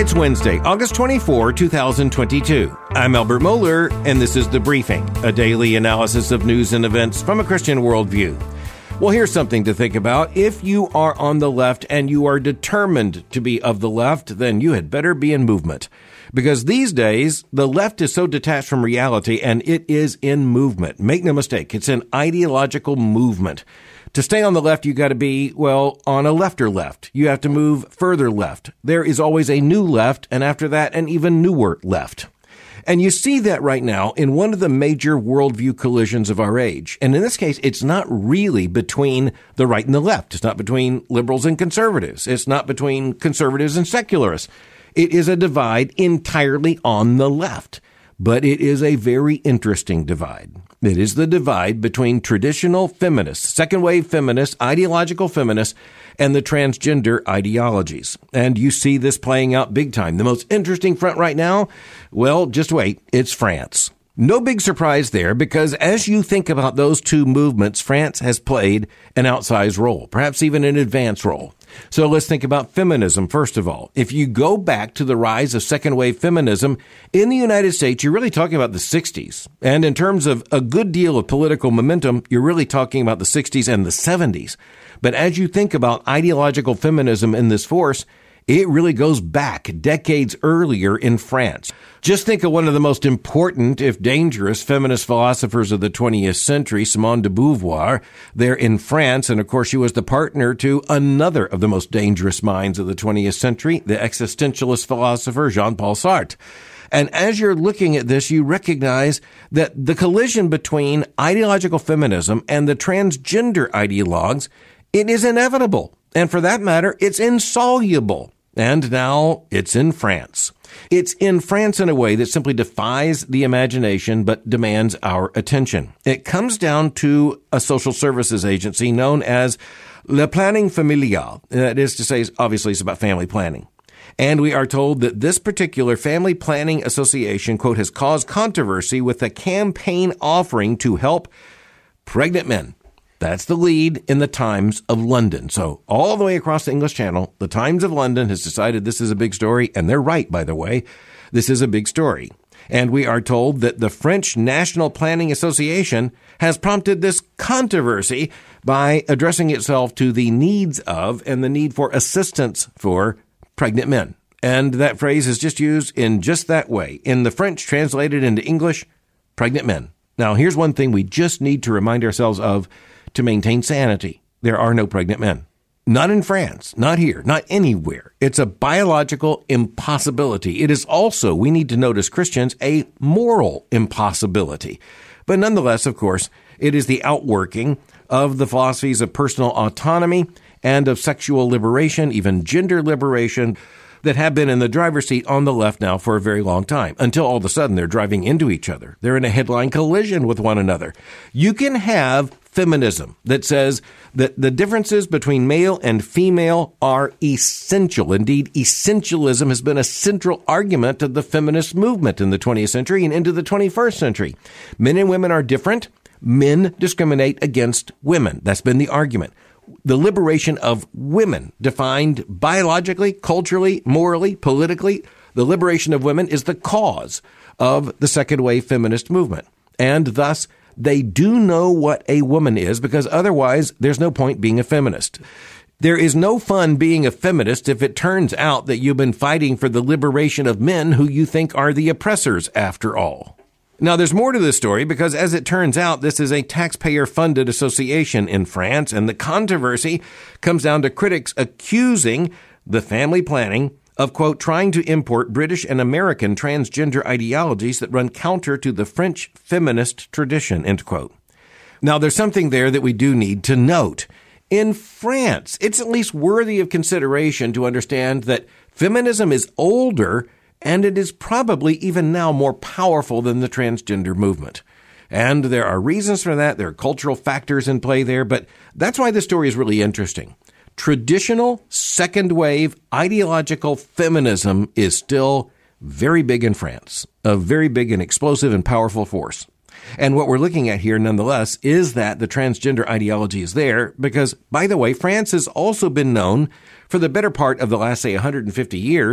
It's Wednesday, August 24, 2022. I'm Albert Mohler, and this is The Briefing, a daily analysis of news and events from a Christian worldview. Well, here's something to think about. If you are on the left and you are determined to be of the left, then you had better be in movement. Because these days, the left is so detached from reality, and it is in movement. Make no mistake, it's an ideological movement. To stay on the left, you got to be, well, on a left or left. You have to move further left. There is always a new left, and after that, an even newer left. And you see that right now in one of the major worldview collisions of our age. And in this case, it's not really between the right and the left. It's not between liberals and conservatives. It's not between conservatives and secularists. It is a divide entirely on the left. But it is a very interesting divide. It is the divide between traditional feminists, second-wave feminists, ideological feminists, and the transgender ideologies. And you see this playing out big time. The most interesting front right now? Well, just wait. It's France. No big surprise there, because as you think about those two movements, France has played an outsized role, perhaps even an advanced role. So let's think about feminism, first of all. If you go back to the rise of second-wave feminism in the United States, you're really talking about the 60s. And in terms of a good deal of political momentum, you're really talking about the 60s and the 70s. But as you think about ideological feminism in this force, it really goes back decades earlier in France. Just think of one of the most important, if dangerous, feminist philosophers of the 20th century, Simone de Beauvoir, there in France. And of course, she was the partner to another of the most dangerous minds of the 20th century, the existentialist philosopher Jean-Paul Sartre. And as you're looking at this, you recognize that the collision between ideological feminism and the transgender ideologues, it is inevitable. And for that matter, it's insoluble. And now it's in France. It's in France in a way that simply defies the imagination but demands our attention. It comes down to a social services agency known as Le Planning Familial. That is to say, obviously, it's about family planning. And we are told that this particular family planning association, quote, has caused controversy with a campaign offering to help pregnant men. That's the lead in the Times of London. So all the way across the English Channel, the Times of London has decided this is a big story. And they're right, by the way. This is a big story. And we are told that the French National Planning Association has prompted this controversy by addressing itself to the needs of and the need for assistance for pregnant men. And that phrase is just used in just that way. In the French, translated into English, pregnant men. Now, here's one thing we just need to remind ourselves of to maintain sanity. There are no pregnant men. Not in France, not here, not anywhere. It's a biological impossibility. It is also, we need to note as Christians, a moral impossibility. But nonetheless, of course, it is the outworking of the philosophies of personal autonomy and of sexual liberation, even gender liberation, that have been in the driver's seat on the left now for a very long time, until all of a sudden they're driving into each other. They're in a headline collision with one another. You can have feminism that says that the differences between male and female are essential. Indeed, essentialism has been a central argument of the feminist movement in the 20th century and into the 21st century. Men and women are different. Men discriminate against women. That's been the argument. The liberation of women, defined biologically, culturally, morally, politically, the liberation of women is the cause of the second-wave feminist movement. And thus, they do know what a woman is, because otherwise there's no point being a feminist. There is no fun being a feminist if it turns out that you've been fighting for the liberation of men who you think are the oppressors after all. Now, there's more to this story because, as it turns out, this is a taxpayer-funded association in France, and the controversy comes down to critics accusing the family planning of, quote, trying to import British and American transgender ideologies that run counter to the French feminist tradition, end quote. Now, there's something there that we do need to note. In France, it's at least worthy of consideration to understand that feminism is older, and it is probably even now more powerful than the transgender movement. And there are reasons for that. There are cultural factors in play there, but that's why this story is really interesting. Traditional second-wave ideological feminism is still very big in France, a very big and explosive and powerful force. And what we're looking at here, nonetheless, is that the transgender ideology is there because, by the way, France has also been known for the better part of the last, say, 150 years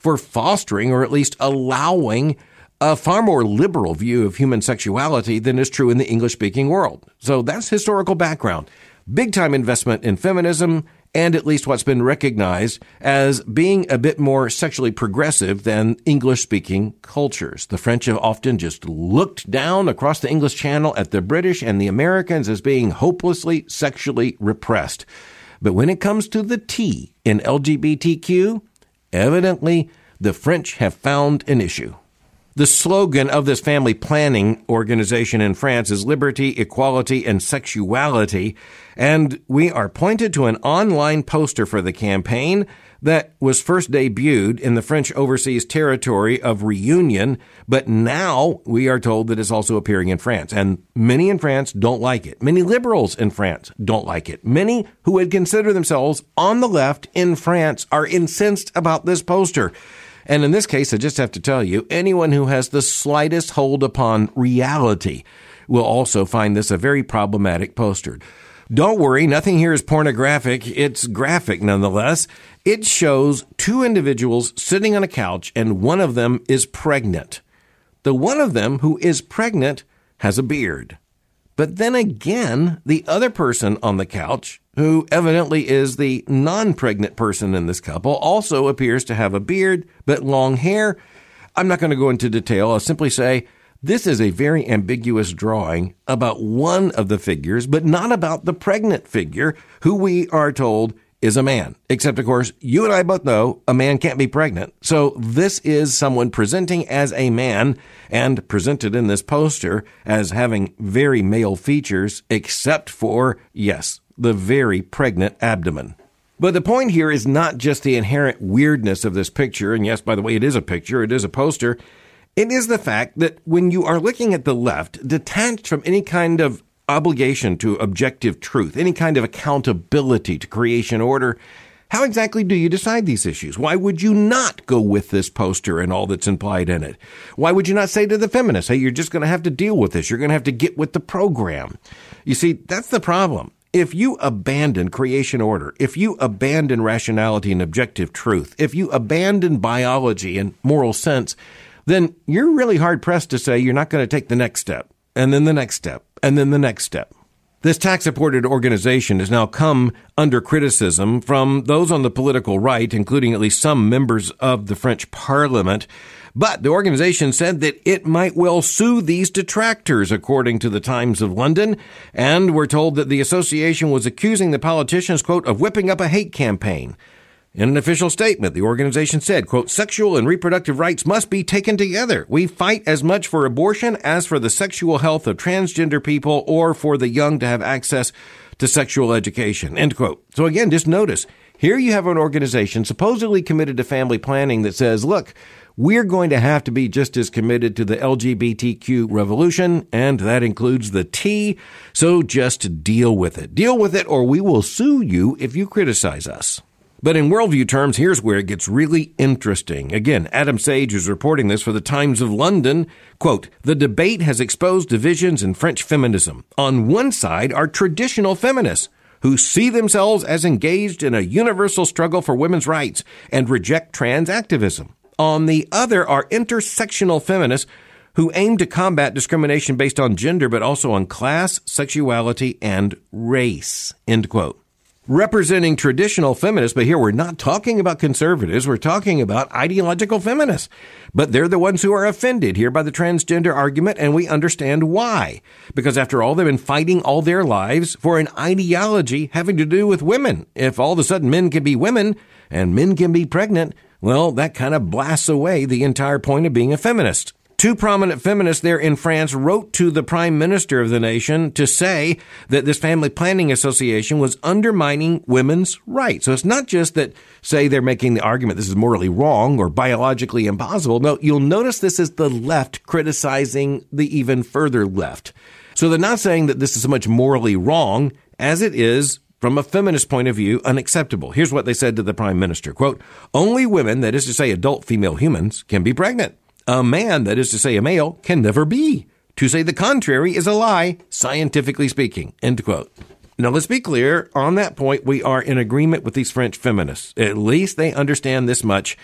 for fostering or at least allowing a far more liberal view of human sexuality than is true in the English-speaking world. So that's historical background. Big-time investment in feminism, and at least what's been recognized as being a bit more sexually progressive than English-speaking cultures. The French have often just looked down across the English Channel at the British and the Americans as being hopelessly sexually repressed. But when it comes to the T in LGBTQ, evidently the French have found an issue. The slogan of this family planning organization in France is liberty, equality, and sexuality. And we are pointed to an online poster for the campaign that was first debuted in the French overseas territory of Réunion. But now we are told that it's also appearing in France. And many in France don't like it. Many liberals in France don't like it. Many who would consider themselves on the left in France are incensed about this poster. And in this case, I just have to tell you, anyone who has the slightest hold upon reality will also find this a very problematic poster. Don't worry, nothing here is pornographic. It's graphic nonetheless. It shows two individuals sitting on a couch, and one of them is pregnant. The one of them who is pregnant has a beard. But then again, the other person on the couch, who evidently is the non-pregnant person in this couple, also appears to have a beard, but long hair. I'm not going to go into detail. I'll simply say this is a very ambiguous drawing about one of the figures, but not about the pregnant figure, who we are told is a man. Except, of course, you and I both know a man can't be pregnant. So this is someone presenting as a man and presented in this poster as having very male features, except for, yes, the very pregnant abdomen. But the point here is not just the inherent weirdness of this picture. And yes, by the way, it is a picture. It is a poster. It is the fact that when you are looking at the left, detached from any kind of obligation to objective truth, any kind of accountability to creation order, how exactly do you decide these issues? Why would you not go with this poster and all that's implied in it? Why would you not say to the feminists, hey, you're just going to have to deal with this. You're going to have to get with the program. You see, that's the problem. If you abandon creation order, if you abandon rationality and objective truth, if you abandon biology and moral sense, then you're really hard-pressed to say you're not going to take the next step, and then the next step, and then the next step. This tax-supported organization has now come under criticism from those on the political right, including at least some members of the French Parliament. But the organization said that it might well sue these detractors, according to the Times of London. And we're told that the association was accusing the politicians, quote, of whipping up a hate campaign. In an official statement, the organization said, quote, sexual and reproductive rights must be taken together. We fight as much for abortion as for the sexual health of transgender people or for the young to have access to sexual education, end quote. So again, just notice, here you have an organization supposedly committed to family planning that says, look, we're going to have to be just as committed to the LGBTQ revolution, and that includes the T, so just deal with it. Deal with it, or we will sue you if you criticize us. But in worldview terms, here's where it gets really interesting. Again, Adam Sage is reporting this for the Times of London. Quote, the debate has exposed divisions in French feminism. On one side are traditional feminists who see themselves as engaged in a universal struggle for women's rights and reject trans activism. On the other are intersectional feminists who aim to combat discrimination based on gender, but also on class, sexuality, and race, end quote. Representing traditional feminists, but here we're not talking about conservatives, we're talking about ideological feminists. But they're the ones who are offended here by the transgender argument, and we understand why. Because after all, they've been fighting all their lives for an ideology having to do with women. If all of a sudden men can be women and men can be pregnant, well, that kind of blasts away the entire point of being a feminist. Two prominent feminists there in France wrote to the prime minister of the nation to say that this family planning association was undermining women's rights. So it's not just that, say, they're making the argument this is morally wrong or biologically impossible. No, you'll notice this is the left criticizing the even further left. So they're not saying that this is so much morally wrong as it is, from a feminist point of view, unacceptable. Here's what they said to the prime minister. Quote, only women, that is to say adult female humans, can be pregnant. A man, that is to say a male, can never be. To say the contrary is a lie, scientifically speaking, end quote. Now, let's be clear. On that point, we are in agreement with these French feminists. At least they understand this much.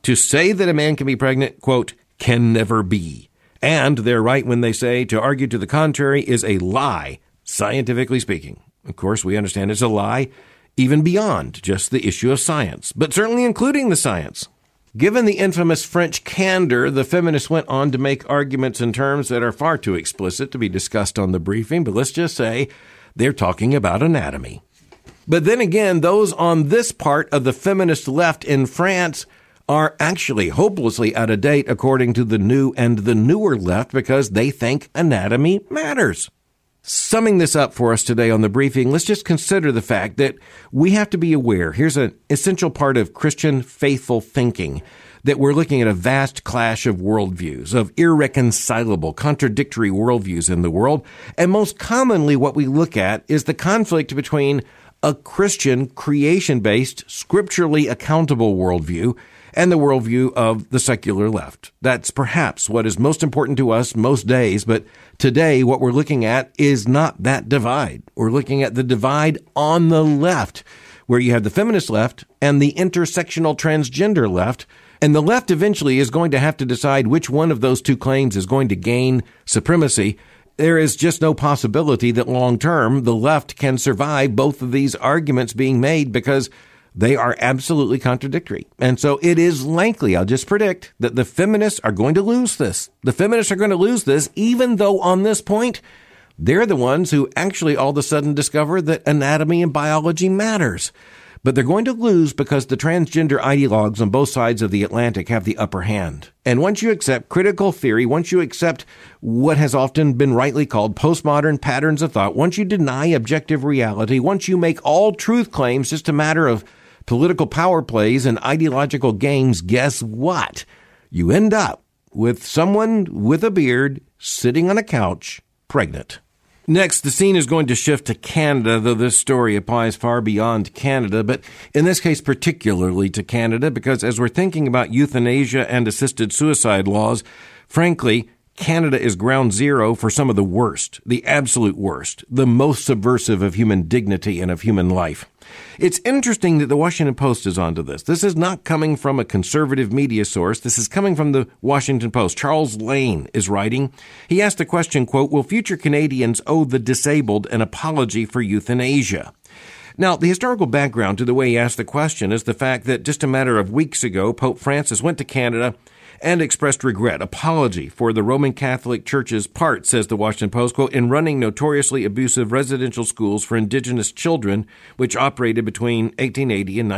To say that a man can be pregnant, quote, can never be. And they're right when they say to argue to the contrary is a lie, scientifically speaking. Of course, we understand it's a lie even beyond just the issue of science, but certainly including the science. Given the infamous French candor, the feminists went on to make arguments in terms that are far too explicit to be discussed on the briefing, but let's just say they're talking about anatomy. But then again, those on this part of the feminist left in France are actually hopelessly out of date according to the new and the newer left because they think anatomy matters. Summing this up for us today on the briefing, let's just consider the fact that we have to be aware. Here's an essential part of Christian faithful thinking, that we're looking at a vast clash of worldviews, of irreconcilable, contradictory worldviews in the world. And most commonly what we look at is the conflict between a Christian, creation-based, scripturally accountable worldview and the worldview of the secular left. That's perhaps what is most important to us most days, but today what we're looking at is not that divide. We're looking at the divide on the left, where you have the feminist left and the intersectional transgender left, and the left eventually is going to have to decide which one of those two claims is going to gain supremacy. There is just no possibility that long term the left can survive both of these arguments being made because they are absolutely contradictory. And so it is likely, I'll just predict, that the feminists are going to lose this. The feminists are going to lose this, even though on this point, they're the ones who actually all of a sudden discover that anatomy and biology matters. But they're going to lose because the transgender ideologues on both sides of the Atlantic have the upper hand. And once you accept critical theory, once you accept what has often been rightly called postmodern patterns of thought, once you deny objective reality, once you make all truth claims just a matter of political power plays and ideological games, guess what? You end up with someone with a beard sitting on a couch, pregnant. Next, the scene is going to shift to Canada, though this story applies far beyond Canada, but in this case particularly to Canada, because as we're thinking about euthanasia and assisted suicide laws, frankly, Canada is ground zero for some of the worst, the absolute worst, the most subversive of human dignity and of human life. It's interesting that the Washington Post is onto this. This is not coming from a conservative media source. This is coming from the Washington Post. Charles Lane is writing. He asked the question, quote, will future Canadians owe the disabled an apology for euthanasia? Now, the historical background to the way he asked the question is the fact that just a matter of weeks ago, Pope Francis went to Canada and expressed regret, apology for the Roman Catholic Church's part, says the Washington Post, quote, in running notoriously abusive residential schools for indigenous children, which operated between 1880 and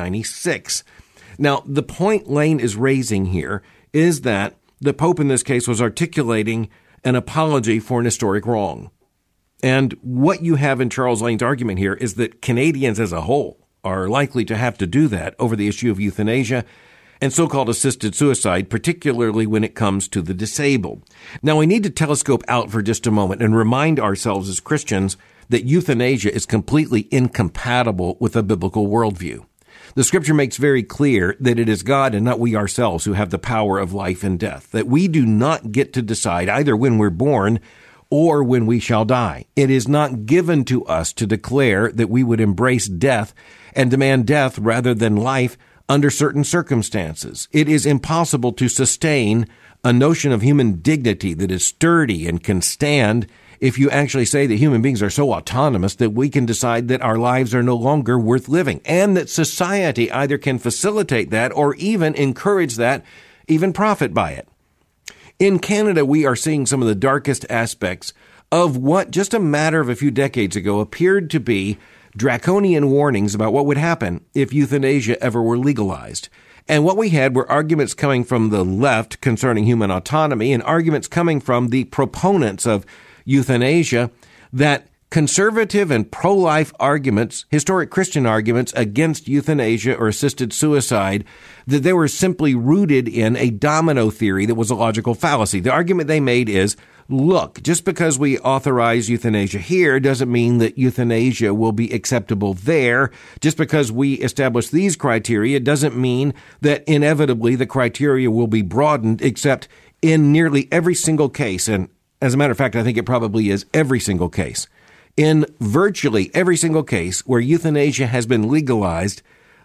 1996. Now, the point Lane is raising here is that the Pope in this case was articulating an apology for an historic wrong. And what you have in Charles Lane's argument here is that Canadians as a whole are likely to have to do that over the issue of euthanasia and so-called assisted suicide, particularly when it comes to the disabled. Now, we need to telescope out for just a moment and remind ourselves as Christians that euthanasia is completely incompatible with a biblical worldview. The scripture makes very clear that it is God and not we ourselves who have the power of life and death, that we do not get to decide either when we're born or when we shall die. It is not given to us to declare that we would embrace death and demand death rather than life under certain circumstances. It is impossible to sustain a notion of human dignity that is sturdy and can stand if you actually say that human beings are so autonomous that we can decide that our lives are no longer worth living, and that society either can facilitate that or even encourage that, even profit by it. In Canada, we are seeing some of the darkest aspects of what just a matter of a few decades ago appeared to be draconian warnings about what would happen if euthanasia ever were legalized. And what we had were arguments coming from the left concerning human autonomy and arguments coming from the proponents of euthanasia that conservative and pro-life arguments, historic Christian arguments against euthanasia or assisted suicide, that they were simply rooted in a domino theory that was a logical fallacy. The argument they made is, look, just because we authorize euthanasia here doesn't mean that euthanasia will be acceptable there. Just because we establish these criteria doesn't mean that inevitably the criteria will be broadened, except in nearly every single case. And as a matter of fact, I think it probably is every single case. In virtually every single case where euthanasia has been legalized,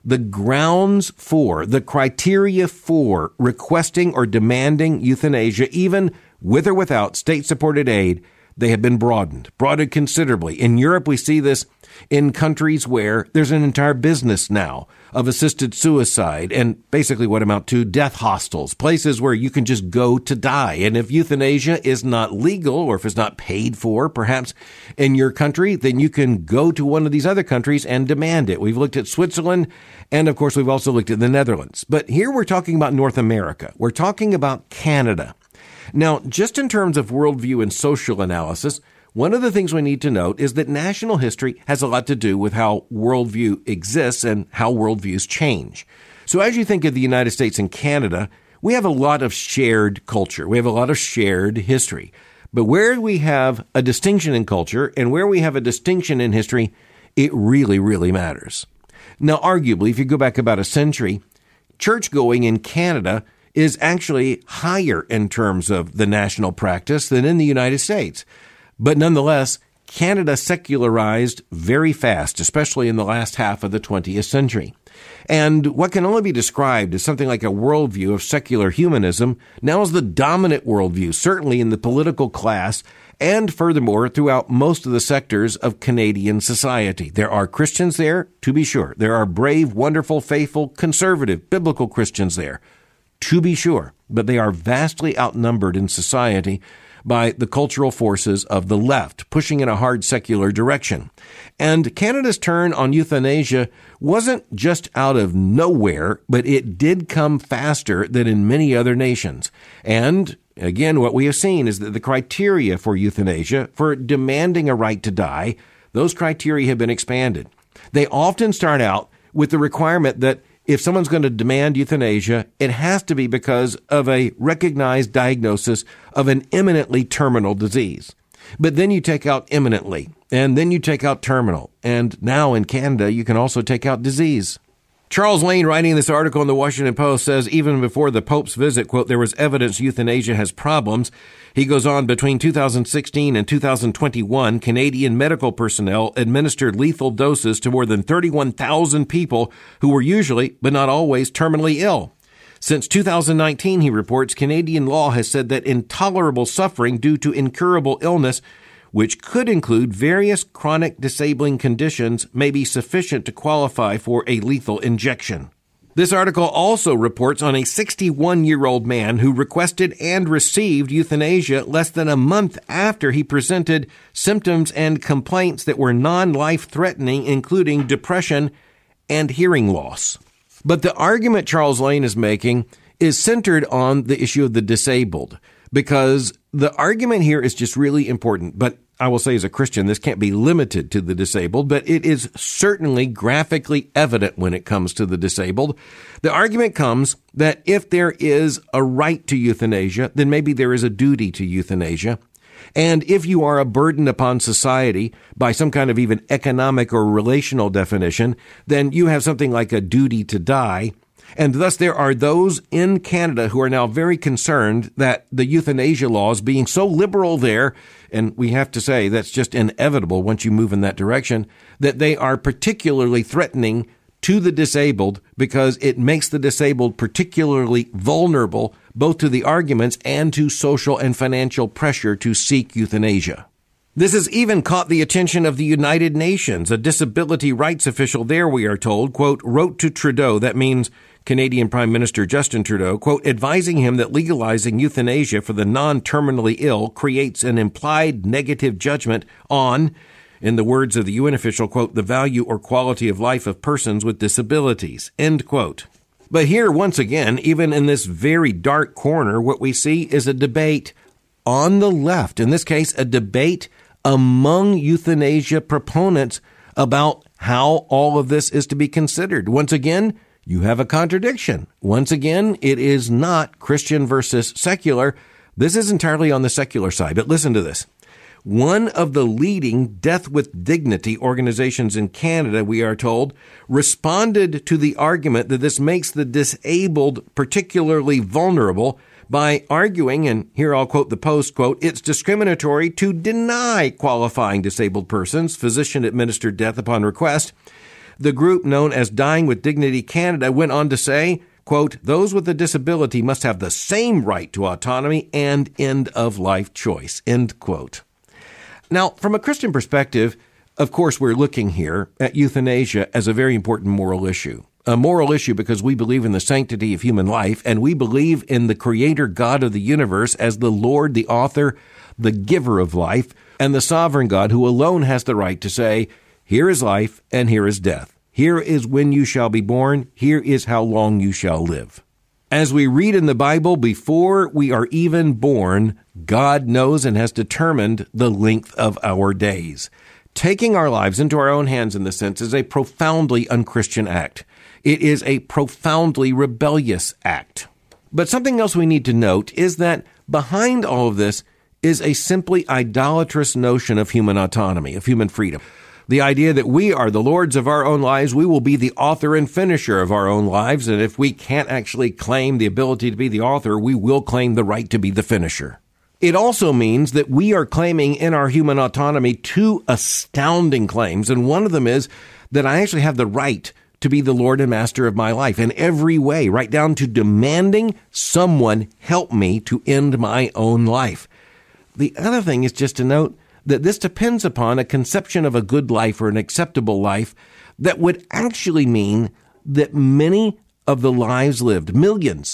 the grounds for, the criteria for requesting or demanding euthanasia, even with or without state-supported aid, they have been broadened considerably. In Europe, we see this in countries where there's an entire business now of assisted suicide and basically what amount to death hostels, places where you can just go to die. And if euthanasia is not legal or if it's not paid for, perhaps in your country, then you can go to one of these other countries and demand it. We've looked at Switzerland, and of course, we've also looked at the Netherlands. But here we're talking about North America. We're talking about Canada. Now, just in terms of worldview and social analysis, one of the things we need to note is that national history has a lot to do with how worldview exists and how worldviews change. So as you think of the United States and Canada, we have a lot of shared culture. We have a lot of shared history. But where we have a distinction in culture and where we have a distinction in history, it really, really matters. Now, arguably, if you go back about a century, church-going in Canada is actually higher in terms of the national practice than in the United States. But nonetheless, Canada secularized very fast, especially in the last half of the 20th century. And what can only be described as something like a worldview of secular humanism now is the dominant worldview, certainly in the political class and furthermore throughout most of the sectors of Canadian society. There are Christians there, to be sure. There are brave, wonderful, faithful, conservative, biblical Christians there, to be sure. But they are vastly outnumbered in society by the cultural forces of the left, pushing in a hard secular direction. And Canada's turn on euthanasia wasn't just out of nowhere, but it did come faster than in many other nations. And again, what we have seen is that the criteria for euthanasia, for demanding a right to die, those criteria have been expanded. They often start out with the requirement that if someone's going to demand euthanasia, it has to be because of a recognized diagnosis of an imminently terminal disease. But then you take out imminently, and then you take out terminal. And now in Canada, you can also take out disease. Charles Lane, writing this article in the Washington Post, says even before the Pope's visit, quote, there was evidence euthanasia has problems. He goes on, between 2016 and 2021, Canadian medical personnel administered lethal doses to more than 31,000 people who were usually, but not always, terminally ill. Since 2019, he reports, Canadian law has said that intolerable suffering due to incurable illness, which could include various chronic disabling conditions, may be sufficient to qualify for a lethal injection. This article also reports on a 61-year-old man who requested and received euthanasia less than a month after he presented symptoms and complaints that were non-life-threatening, including depression and hearing loss. But the argument Charles Lane is making is centered on the issue of the disabled, because the argument here is just really important. But I will say as a Christian, this can't be limited to the disabled, but it is certainly graphically evident when it comes to the disabled. The argument comes that if there is a right to euthanasia, then maybe there is a duty to euthanasia. And if you are a burden upon society by some kind of even economic or relational definition, then you have something like a duty to die. And thus there are those in Canada who are now very concerned that the euthanasia laws being so liberal there, and we have to say that's just inevitable once you move in that direction, that they are particularly threatening to the disabled because it makes the disabled particularly vulnerable both to the arguments and to social and financial pressure to seek euthanasia. This has even caught the attention of the United Nations. A disability rights official there, we are told, quote, wrote to Trudeau, that means Canadian Prime Minister Justin Trudeau, quote, advising him that legalizing euthanasia for the non-terminally ill creates an implied negative judgment on, in the words of the UN official, quote, the value or quality of life of persons with disabilities, end quote. But here, once again, even in this very dark corner, what we see is a debate on the left, in this case, a debate among euthanasia proponents about how all of this is to be considered. Once again, you have a contradiction. Once again, it is not Christian versus secular. This is entirely on the secular side. But listen to this. One of the leading Death with Dignity organizations in Canada, we are told, responded to the argument that this makes the disabled particularly vulnerable by arguing, and here I'll quote the Post, quote, it's discriminatory to deny qualifying disabled persons physician-administered death upon request. The group known as Dying with Dignity Canada went on to say, quote, those with a disability must have the same right to autonomy and end-of-life choice, end quote. Now, from a Christian perspective, of course, we're looking here at euthanasia as a very important moral issue. A moral issue because we believe in the sanctity of human life, and we believe in the Creator God of the universe as the Lord, the author, the giver of life, and the sovereign God who alone has the right to say, here is life and here is death. Here is when you shall be born. Here is how long you shall live. As we read in the Bible, before we are even born, God knows and has determined the length of our days. Taking our lives into our own hands in this sense is a profoundly unchristian act. It is a profoundly rebellious act. But something else we need to note is that behind all of this is a simply idolatrous notion of human autonomy, of human freedom. The idea that we are the lords of our own lives, we will be the author and finisher of our own lives, and if we can't actually claim the ability to be the author, we will claim the right to be the finisher. It also means that we are claiming in our human autonomy two astounding claims, and one of them is that I actually have the right to be the Lord and Master of my life in every way, right down to demanding someone help me to end my own life. The other thing is just to note that this depends upon a conception of a good life or an acceptable life that would actually mean that many of the lives lived, millions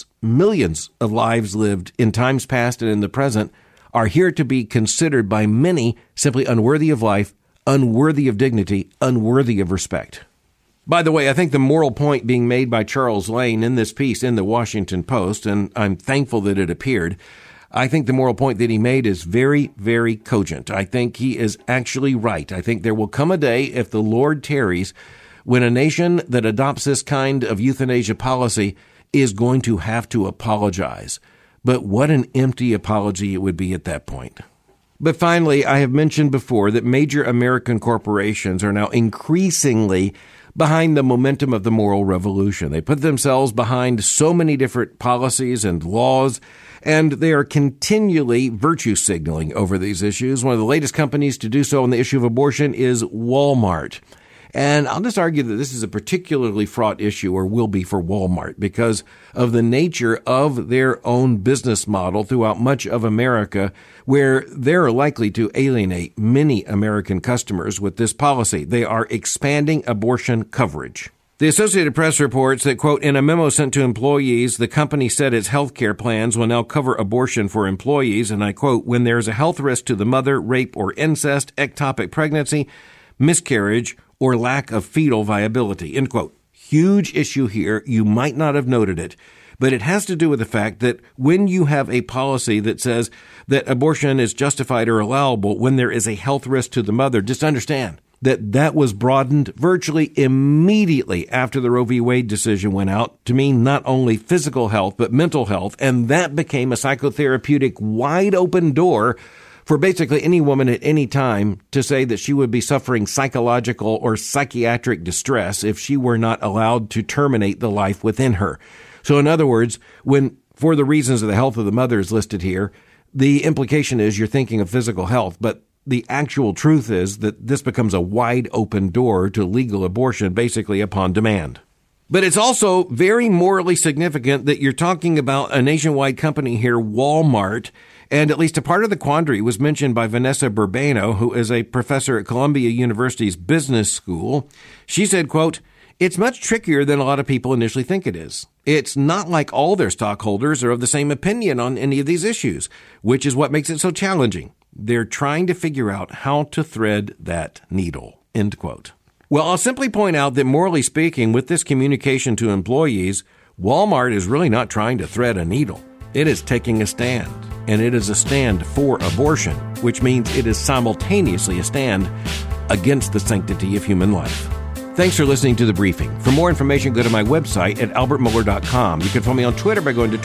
of lives lived in times past and in the present are here to be considered by many simply unworthy of life, unworthy of dignity, unworthy of respect. By the way, I think the moral point being made by Charles Lane in this piece in the Washington Post, and I'm thankful that it appeared, I think the moral point that he made is very, very cogent. I think he is actually right. I think there will come a day, if the Lord tarries, when a nation that adopts this kind of euthanasia policy is going to have to apologize. But what an empty apology it would be at that point. But finally, I have mentioned before that major American corporations are now increasingly behind the momentum of the moral revolution. They put themselves behind so many different policies and laws, and they are continually virtue signaling over these issues. One of the latest companies to do so on the issue of abortion is Walmart. And I'll just argue that this is a particularly fraught issue, or will be for Walmart, because of the nature of their own business model throughout much of America, where they're likely to alienate many American customers with this policy. They are expanding abortion coverage. The Associated Press reports that, quote, in a memo sent to employees, the company said its health care plans will now cover abortion for employees, and I quote, when there is a health risk to the mother, rape or incest, ectopic pregnancy, miscarriage, or lack of fetal viability, end quote. Huge issue here. You might not have noted it, but it has to do with the fact that when you have a policy that says that abortion is justified or allowable when there is a health risk to the mother, just understand that that was broadened virtually immediately after the Roe v. Wade decision went out to mean not only physical health, but mental health. And that became a psychotherapeutic wide open door for basically any woman at any time to say that she would be suffering psychological or psychiatric distress if she were not allowed to terminate the life within her. So in other words, when for the reasons of the health of the mother is listed here, the implication is you're thinking of physical health, but the actual truth is that this becomes a wide open door to legal abortion basically upon demand. But it's also very morally significant that you're talking about a nationwide company here, Walmart, and at least a part of the quandary was mentioned by Vanessa Burbano, who is a professor at Columbia University's business school. She said, quote, it's much trickier than a lot of people initially think it is. It's not like all their stockholders are of the same opinion on any of these issues, which is what makes it so challenging. They're trying to figure out how to thread that needle, end quote. Well, I'll simply point out that morally speaking, with this communication to employees, Walmart is really not trying to thread a needle. It is taking a stand, and it is a stand for abortion, which means it is simultaneously a stand against the sanctity of human life. Thanks for listening to The Briefing. For more information, go to my website at albertmohler.com. You can follow me on Twitter by going to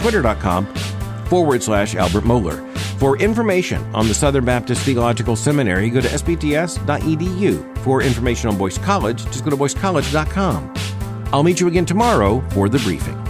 twitter.com/Albert Mohler. For information on the Southern Baptist Theological Seminary, go to sbts.edu. For information on Boyce College, just go to boycecollege.com. I'll meet you again tomorrow for The Briefing.